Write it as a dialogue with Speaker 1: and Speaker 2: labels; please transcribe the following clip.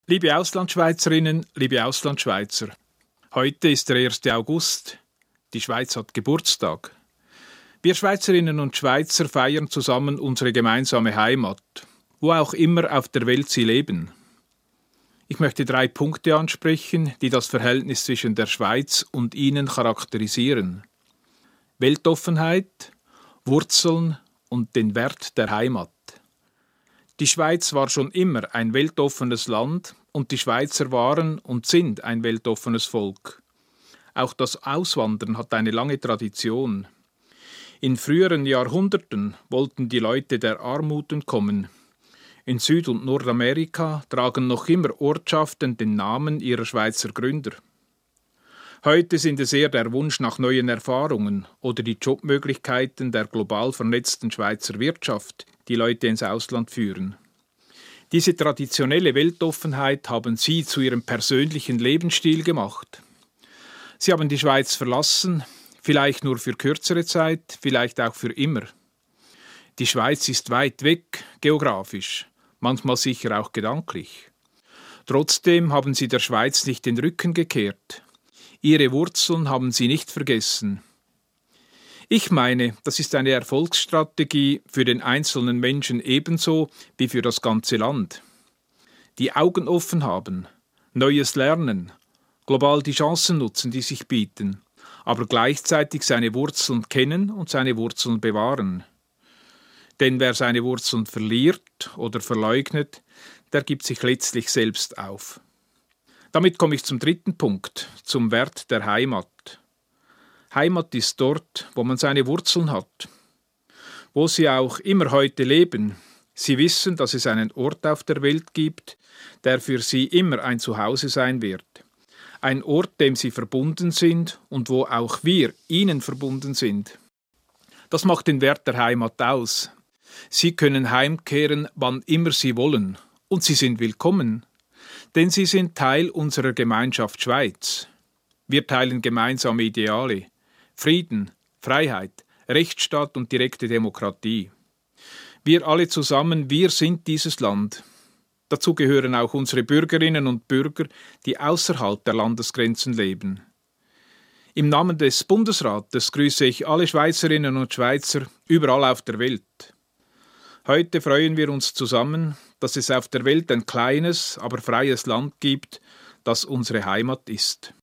Speaker 1: Liebe Auslandschweizerinnen, liebe Auslandschweizer, heute ist der 1. August. Die Schweiz hat Geburtstag. Wir Schweizerinnen und Schweizer feiern zusammen unsere gemeinsame Heimat, wo auch immer auf der Welt sie leben. Ich möchte 3 Punkte ansprechen, die das Verhältnis zwischen der Schweiz und Ihnen charakterisieren. Weltoffenheit, Wurzeln und den Wert der Heimat. Die Schweiz war schon immer ein weltoffenes Land und die Schweizer waren und sind ein weltoffenes Volk. Auch das Auswandern hat eine lange Tradition. In früheren Jahrhunderten wollten die Leute der Armut entkommen. In Süd- und Nordamerika tragen noch immer Ortschaften den Namen ihrer Schweizer Gründer. Heute sind es eher der Wunsch nach neuen Erfahrungen oder die Jobmöglichkeiten der global vernetzten Schweizer Wirtschaft, die Leute ins Ausland führen. Diese traditionelle Weltoffenheit haben sie zu ihrem persönlichen Lebensstil gemacht. Sie haben die Schweiz verlassen, vielleicht nur für kürzere Zeit, vielleicht auch für immer. Die Schweiz ist weit weg, geografisch, manchmal sicher auch gedanklich. Trotzdem haben sie der Schweiz nicht den Rücken gekehrt. Ihre Wurzeln haben sie nicht vergessen. Ich meine, das ist eine Erfolgsstrategie für den einzelnen Menschen ebenso wie für das ganze Land. Die Augen offen haben, Neues lernen, global die Chancen nutzen, die sich bieten, aber gleichzeitig seine Wurzeln kennen und seine Wurzeln bewahren. Denn wer seine Wurzeln verliert oder verleugnet, der gibt sich letztlich selbst auf. Damit komme ich zum 3. Punkt, zum Wert der Heimat. Heimat ist dort, wo man seine Wurzeln hat. Wo Sie auch immer heute leben, Sie wissen, dass es einen Ort auf der Welt gibt, der für Sie immer ein Zuhause sein wird. Ein Ort, dem Sie verbunden sind und wo auch wir Ihnen verbunden sind. Das macht den Wert der Heimat aus. Sie können heimkehren, wann immer Sie wollen. Und Sie sind willkommen. Denn Sie sind Teil unserer Gemeinschaft Schweiz. Wir teilen gemeinsame Ideale. Frieden, Freiheit, Rechtsstaat und direkte Demokratie. Wir alle zusammen, wir sind dieses Land. Dazu gehören auch unsere Bürgerinnen und Bürger, die außerhalb der Landesgrenzen leben. Im Namen des Bundesrates grüße ich alle Schweizerinnen und Schweizer überall auf der Welt. Heute freuen wir uns zusammen, dass es auf der Welt ein kleines, aber freies Land gibt, das unsere Heimat ist.